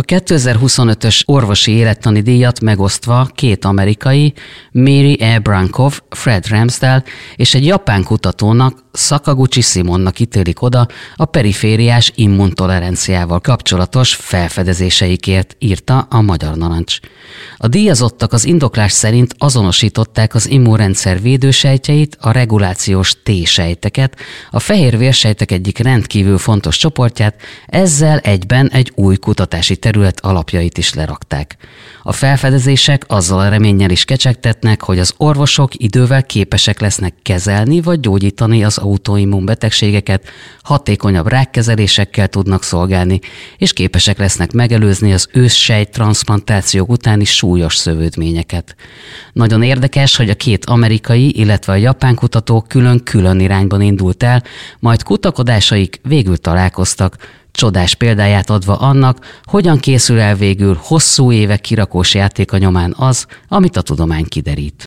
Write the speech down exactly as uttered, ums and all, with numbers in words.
kétezer-huszonötös orvosi élettani díjat megosztva két amerikai, Mary E. Brankov, Fred Ramsdell és egy japán kutatónak, Sakaguchi Simonnak ítélik oda a perifériás immuntoleranciával kapcsolatos felfedezéseikért, írta a Magyar Narancs. A díjazottak az indoklás szerint azonosították az immunrendszer védősejtjeit, a regulációs T-sejteket, a fehér vérsejtek egyik rendkívül fontos csoportját, ezzel egyben egy új kutatási terület alapjait is lerakták. A felfedezések azzal a reménnyel is kecsegtetnek, hogy az orvosok idővel képesek lesznek kezelni vagy gyógyítani az autoimmun betegségeket, hatékonyabb rákkezelésekkel tudnak szolgálni, és képesek lesznek megelőzni az őssejttranszplantációk utáni súlyos szövődményeket. Nagyon érdekes, hogy a két amerikai, illetve a japán kutató külön-külön irányban indult el, majd kutakodásaik végül találkoztak, csodás példáját adva annak, hogyan készül el végül hosszú évek kirakós játéka nyomán az, amit a tudomány kiderít.